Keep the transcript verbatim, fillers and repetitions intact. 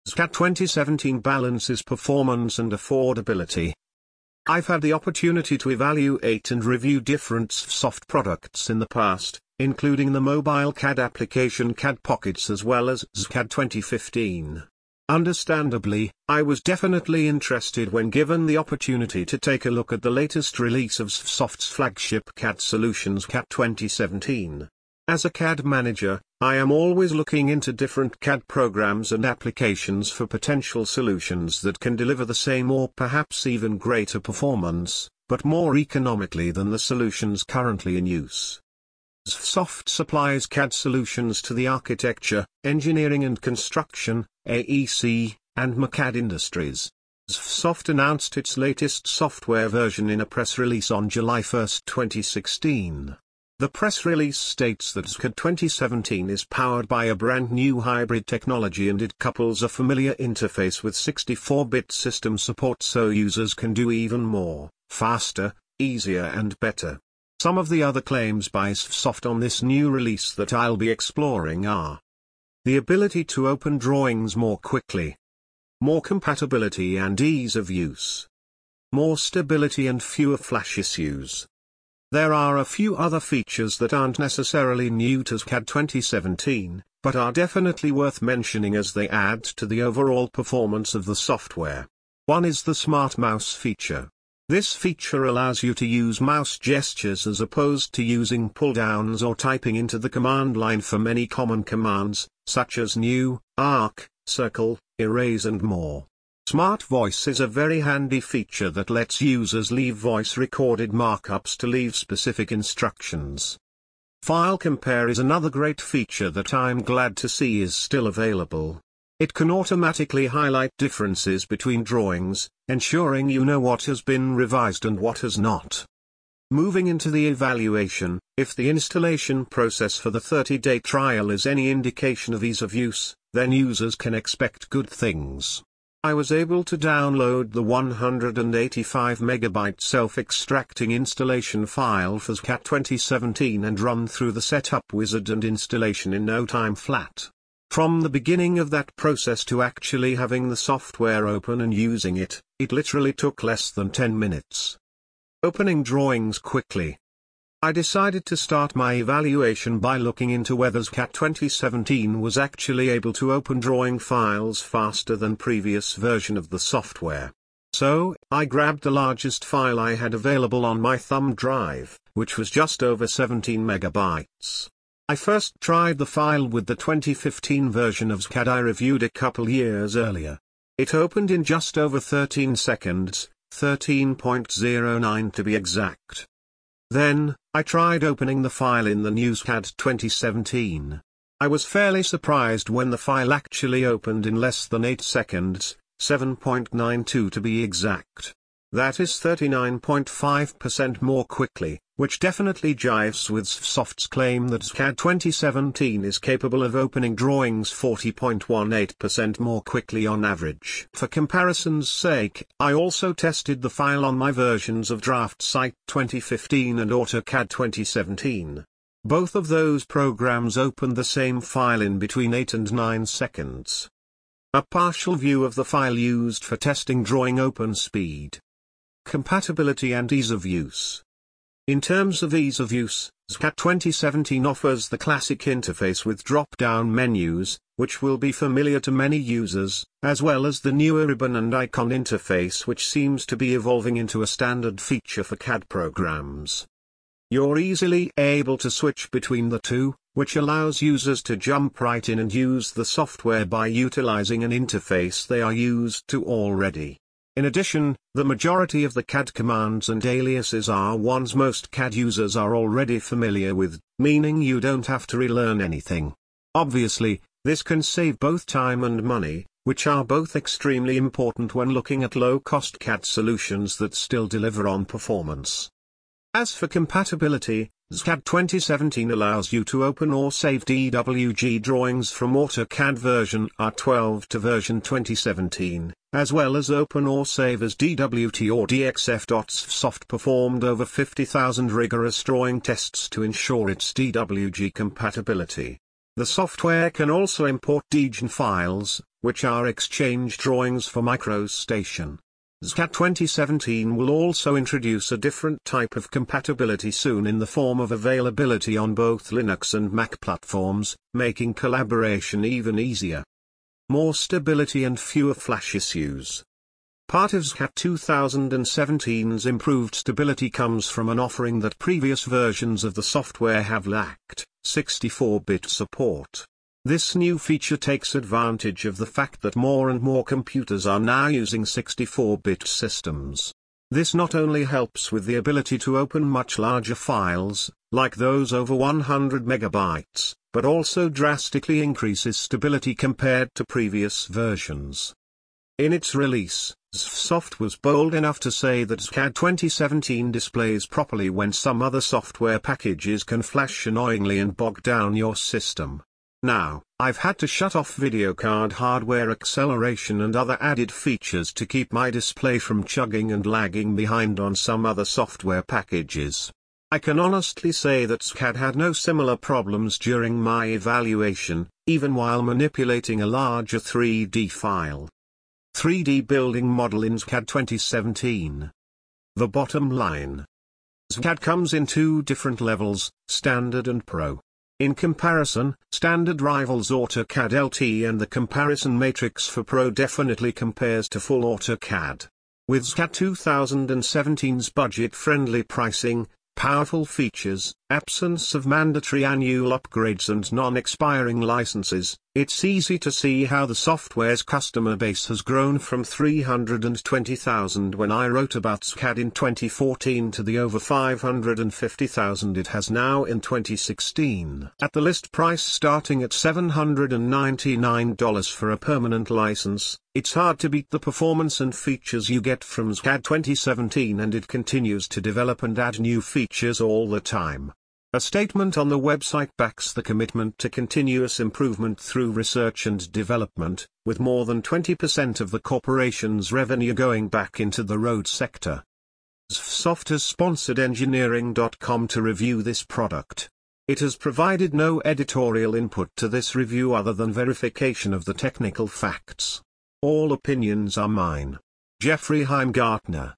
Z C A D twenty seventeen balances performance and affordability. I've had the opportunity to evaluate and review different S V Soft products in the past, including the mobile C A D application C A D Pockets as well as Z C A D twenty fifteen. Understandably, I was definitely interested when given the opportunity to take a look at the latest release of S V Soft's flagship C A D solutions C A D twenty seventeen. As a C A D manager, I am always looking into different C A D programs and applications for potential solutions that can deliver the same or perhaps even greater performance, but more economically than the solutions currently in use. S V Soft supplies C A D solutions to the architecture, engineering and construction, A E C, and M C A D industries. S V Soft announced its latest software version in a press release on July first twenty sixteen. The press release states that Z C A D twenty seventeen is powered by a brand new hybrid technology and it couples a familiar interface with sixty-four bit system support so users can do even more, faster, easier and better. Some of the other claims by S V Soft on this new release that I'll be exploring are: the ability to open drawings more quickly, more compatibility and ease of use, more stability and fewer flash issues. There are a few other features that aren't necessarily new to S C A D twenty seventeen, but are definitely worth mentioning as they add to the overall performance of the software. One is the Smart Mouse feature. This feature allows you to use mouse gestures as opposed to using pull-downs or typing into the command line for many common commands, such as new, arc, circle, erase and more. Smart Voice is a very handy feature that lets users leave voice-recorded markups to leave specific instructions. File Compare is another great feature that I'm glad to see is still available. It can automatically highlight differences between drawings, ensuring you know what has been revised and what has not. Moving into the evaluation, if the installation process for the thirty day trial is any indication of ease of use, then users can expect good things. I was able to download the one hundred eighty-five megabyte self-extracting installation file for S C A D twenty seventeen and run through the setup wizard and installation in no time flat. From the beginning of that process to actually having the software open and using it, it literally took less than ten minutes. Opening drawings quickly. I decided to start my evaluation by looking into whether S C A D twenty seventeen was actually able to open drawing files faster than previous version of the software. So, I grabbed the largest file I had available on my thumb drive, which was just over seventeen megabytes. I first tried the file with the twenty fifteen version of S C A D I reviewed a couple years earlier. It opened in just over thirteen seconds, thirteen point zero nine to be exact. Then, I tried opening the file in the new S C A D twenty seventeen. I was fairly surprised when the file actually opened in less than eight seconds, seven point nine two to be exact. That is thirty-nine point five percent more quickly, which definitely jives with S V Soft's claim that S C A D twenty seventeen is capable of opening drawings forty point one eight percent more quickly on average. For comparison's sake, I also tested the file on my versions of DraftSight twenty fifteen and AutoCAD twenty seventeen. Both of those programs opened the same file in between eight and nine seconds. A partial view of the file used for testing drawing open speed, compatibility and ease of use. In terms of ease of use, S C A D twenty seventeen offers the classic interface with drop-down menus, which will be familiar to many users, as well as the newer ribbon and icon interface which seems to be evolving into a standard feature for C A D programs. You're easily able to switch between the two, which allows users to jump right in and use the software by utilizing an interface they are used to already. In addition, the majority of the C A D commands and aliases are ones most C A D users are already familiar with, meaning you don't have to relearn anything. Obviously, this can save both time and money, which are both extremely important when looking at low-cost C A D solutions that still deliver on performance. As for compatibility, S C A D twenty seventeen allows you to open or save D W G drawings from AutoCAD version R twelve to version twenty seventeen, as well as open or save as D W T or D X F. S V Soft performed over fifty thousand rigorous drawing tests to ensure its D W G compatibility. The software can also import Degen files, which are Exchange drawings for MicroStation. Z C A D twenty seventeen will also introduce a different type of compatibility soon in the form of availability on both Linux and Mac platforms, making collaboration even easier. More stability and fewer flash issues. Part of Z C A D twenty seventeen's improved stability comes from an offering that previous versions of the software have lacked, sixty-four bit support. This new feature takes advantage of the fact that more and more computers are now using sixty-four bit systems. This not only helps with the ability to open much larger files, like those over one hundred megabytes, but also drastically increases stability compared to previous versions. In its release, Zfsoft was bold enough to say that Z C A D twenty seventeen displays properly when some other software packages can flash annoyingly and bog down your system. Now, I've had to shut off video card hardware acceleration and other added features to keep my display from chugging and lagging behind on some other software packages. I can honestly say that Z C A D had no similar problems during my evaluation, even while manipulating a larger three D file. three D building model in Z C A D twenty seventeen. The bottom line. Z C A D comes in two different levels, Standard and Pro. In comparison, Standard rivals AutoCAD L T and the comparison matrix for Pro definitely compares to full AutoCAD. With Z C A D twenty seventeen's budget-friendly pricing, powerful features, absence of mandatory annual upgrades and non-expiring licenses, it's easy to see how the software's customer base has grown from three hundred twenty thousand when I wrote about Z C A D in twenty fourteen to the over five hundred fifty thousand it has now in twenty sixteen. At the list price starting at seven hundred ninety-nine dollars for a permanent license, it's hard to beat the performance and features you get from Z C A D twenty seventeen, and it continues to develop and add new features all the time. A statement on the website backs the commitment to continuous improvement through research and development, with more than twenty percent of the corporation's revenue going back into the road sector. Zfsoft has sponsored engineering dot com to review this product. It has provided no editorial input to this review other than verification of the technical facts. All opinions are mine. Jeffrey Heimgartner.